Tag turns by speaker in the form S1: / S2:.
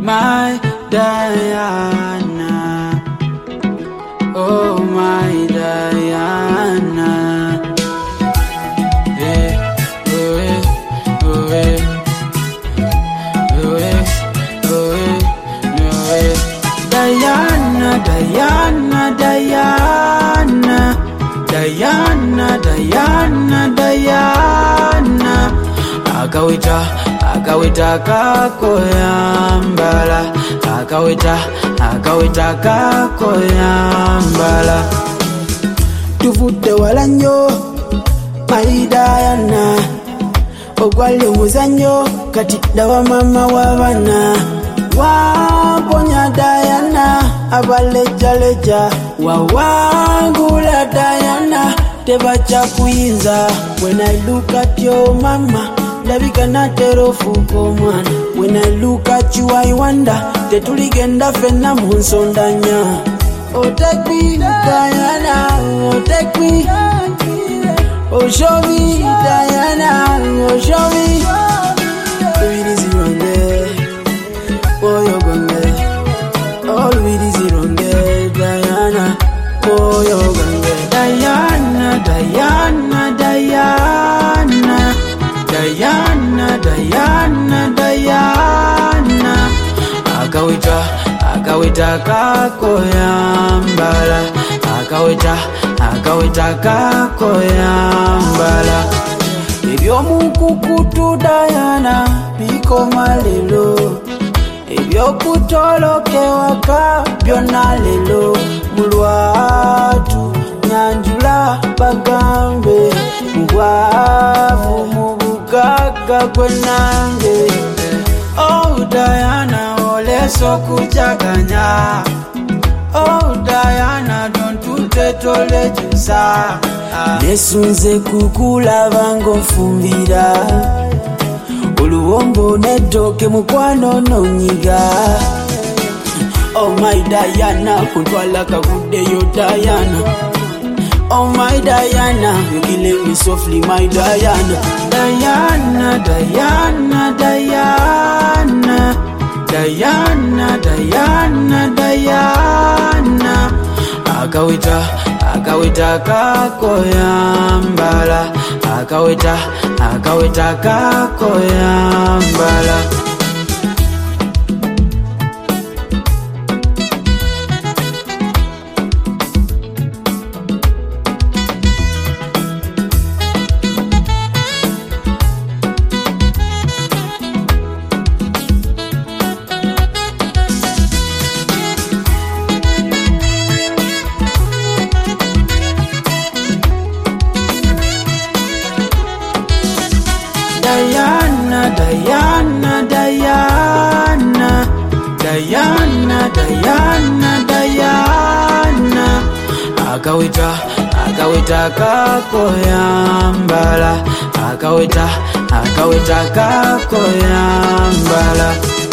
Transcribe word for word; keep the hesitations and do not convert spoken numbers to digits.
S1: my Diana. Oh my Diana. Eh, oh eh, oh eh, oh eh, oh eh, oh eh. Diana, Diana, Diana, Diana, Diana, Diana. Akawita, akawita kakoyambala, akawita, akawita kakoyambala. Tuvudde wala nnyo my Diana, ogwali omuzannyo kati dawa mama w'abaana. Wamponya Diana abalejjaleja, wawangula Diana tebacha kuyinza. When I look at your mama, labika natero fuko mwana. When I look at you I wonder, tetuligenda fenna mu nsondanya. Oh take me Diana, oh take me, oh show me Diana, oh show me. All we is wrong there, oh you're gone there. All we is wrong there, Diana, oh you're gone there. Diana, Diana, Diana, Diana, Diana, Diana. Akawita, akawita kakoyambala, akawita, akawita kakoyambala. Ebyomukukutu Diana bikoma lelo, ebyokutolokewaka byonna lelo. Mulwatu nyanjula bagambe, mubwavu mu bugaga gwenange. Oh Diana, oleso kujaganya. Oh Diana, don't you tetole jusa. Nesunze kukulaba ng'onfumbira, oluwombo n'ettooke mukwano n'onyiga. Oh my Diana, kuntwala kaguddeyo Diana. Oh my Diana, you killing me softly my Diana. Diana, Diana, Diana, Diana, Diana, Diana. Akawita, akawita kakoyambala, akawita, akawita kakoyambala. Diana, Diana, Diana, Diana, Diana, Diana. Akawita, akawita kakoyambala, akawita, akawita kakoyambala.